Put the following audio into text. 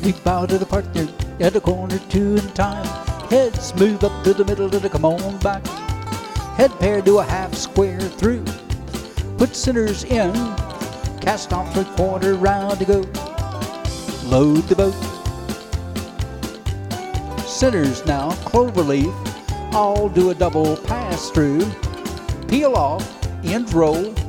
We bow to the partner at the corner 2 in time. Heads move up to the middle to the come on back. Head pair do a half square through. Put centers in. Cast off 3/4 round to go. Load the boat. Centers now, cloverleaf. All do a double pass through. Peel off, end roll,